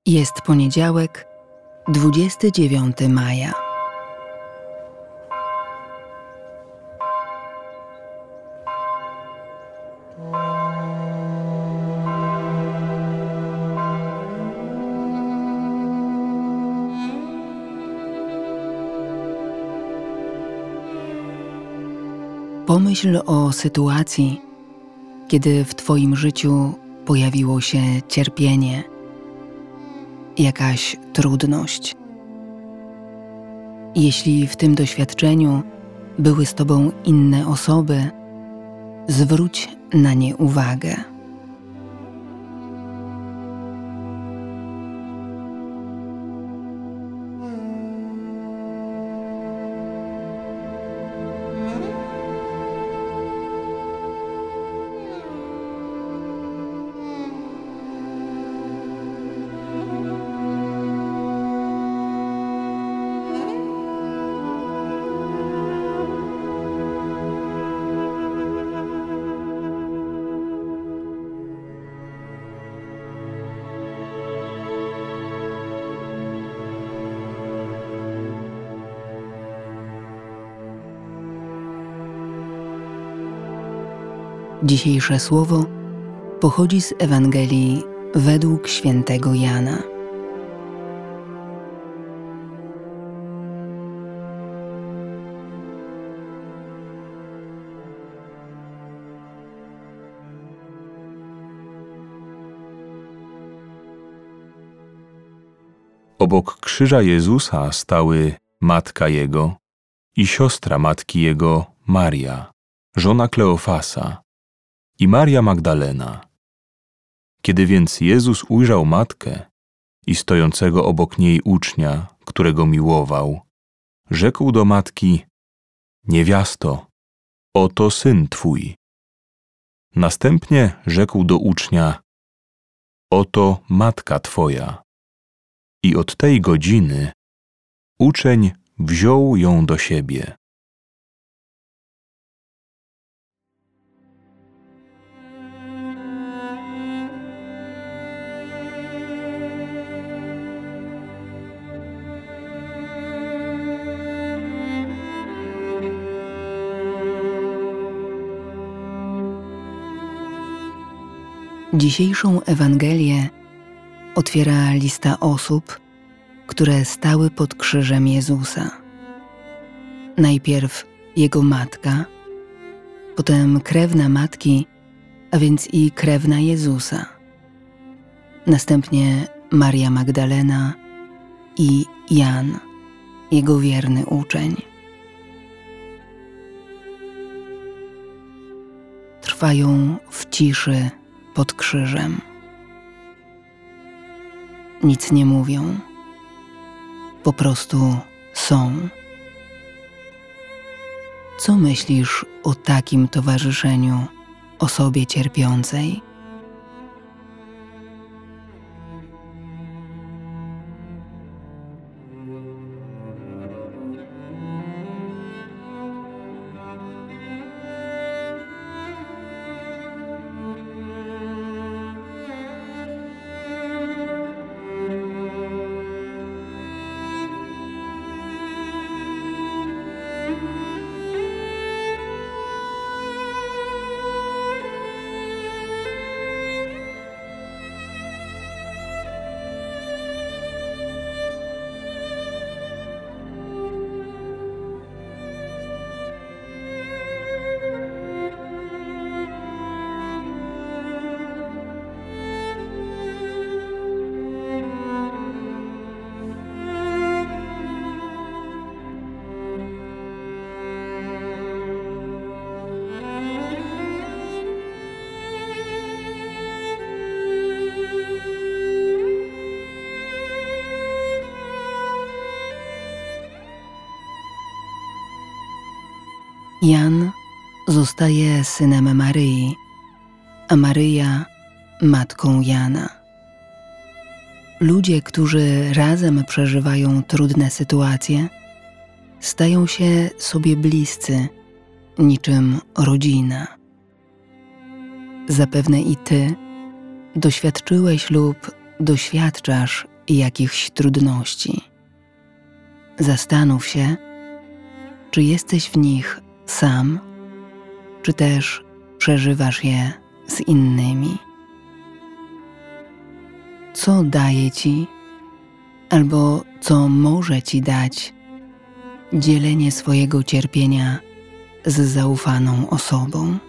Jest poniedziałek, 29 maja. Pomyśl o sytuacji, kiedy w Twoim życiu pojawiło się cierpienie, jakaś trudność. Jeśli w tym doświadczeniu były z Tobą inne osoby, zwróć na nie uwagę. Dzisiejsze słowo pochodzi z Ewangelii według świętego Jana. Obok krzyża Jezusa stały matka Jego i siostra matki Jego Maria, żona Kleofasa, i Maria Magdalena. Kiedy więc Jezus ujrzał matkę i stojącego obok niej ucznia, którego miłował, rzekł do matki: „Niewiasto, oto syn twój”. Następnie rzekł do ucznia: „Oto matka twoja”. I od tej godziny uczeń wziął ją do siebie. Dzisiejszą Ewangelię otwiera lista osób, które stały pod krzyżem Jezusa. Najpierw Jego matka, potem krewna matki, a więc i krewna Jezusa. Następnie Maria Magdalena i Jan, Jego wierny uczeń. Trwają w ciszy pod krzyżem. Nic nie mówią, po prostu są. Co myślisz o takim towarzyszeniu osobie cierpiącej? Jan zostaje synem Maryi, a Maryja matką Jana. Ludzie, którzy razem przeżywają trudne sytuacje, stają się sobie bliscy, niczym rodzina. Zapewne i Ty doświadczyłeś lub doświadczasz jakichś trudności. Zastanów się, czy jesteś w nich sam, czy też przeżywasz je z innymi. Co daje ci, albo co może ci dać dzielenie swojego cierpienia z zaufaną osobą?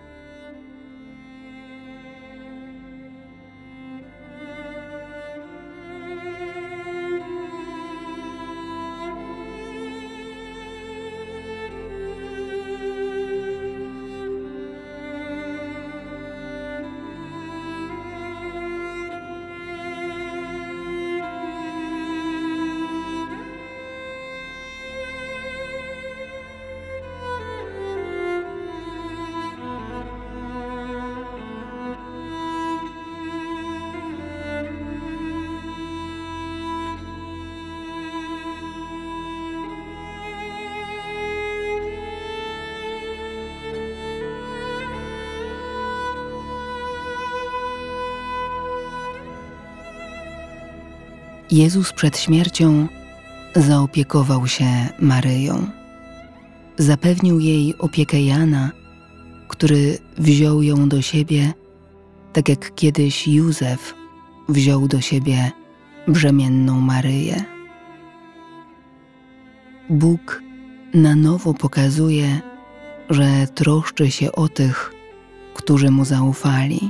Jezus przed śmiercią zaopiekował się Maryją. Zapewnił jej opiekę Jana, który wziął ją do siebie, tak jak kiedyś Józef wziął do siebie brzemienną Maryję. Bóg na nowo pokazuje, że troszczy się o tych, którzy Mu zaufali.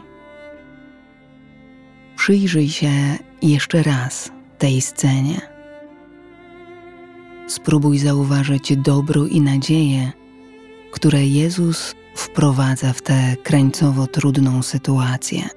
Przyjrzyj się jeszcze raz tej scenie. Spróbuj zauważyć dobro i nadzieję, które Jezus wprowadza w tę krańcowo trudną sytuację.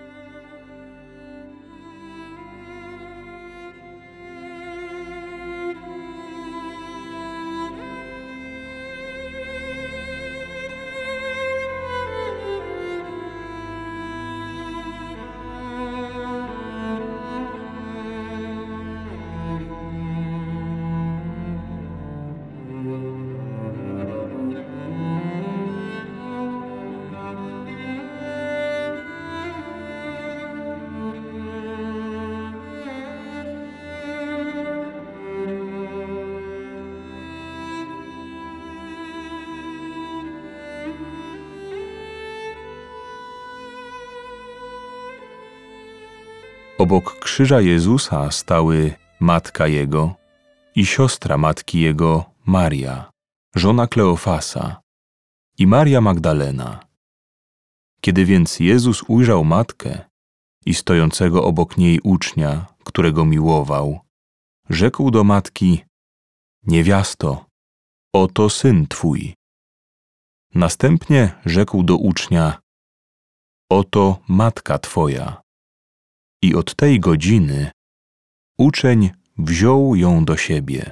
Obok krzyża Jezusa stały matka Jego i siostra matki Jego Maria, żona Kleofasa, i Maria Magdalena. Kiedy więc Jezus ujrzał matkę i stojącego obok niej ucznia, którego miłował, rzekł do matki: Niewiasto, oto syn twój. Następnie rzekł do ucznia: Oto matka twoja. I od tej godziny uczeń wziął ją do siebie.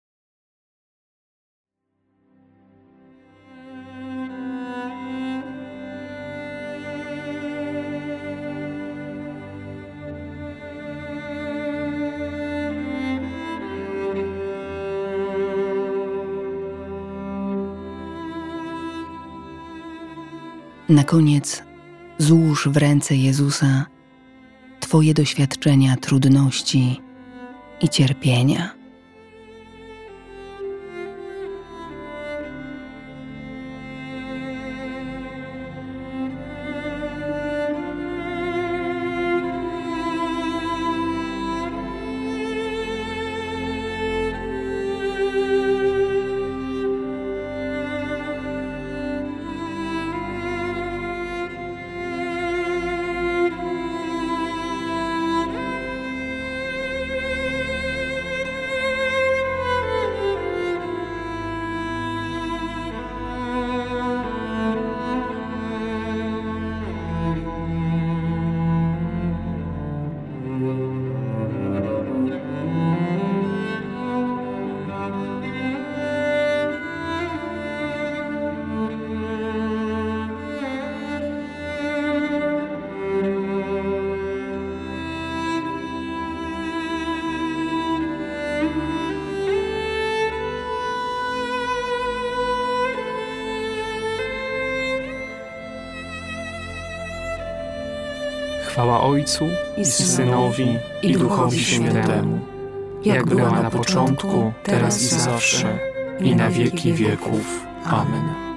Na koniec złóż w ręce Jezusa Twoje doświadczenia trudności i cierpienia. Chwała Ojcu i Synowi, i Duchowi Świętemu, jak była na początku, teraz i zawsze, i na wieki wieków. Amen.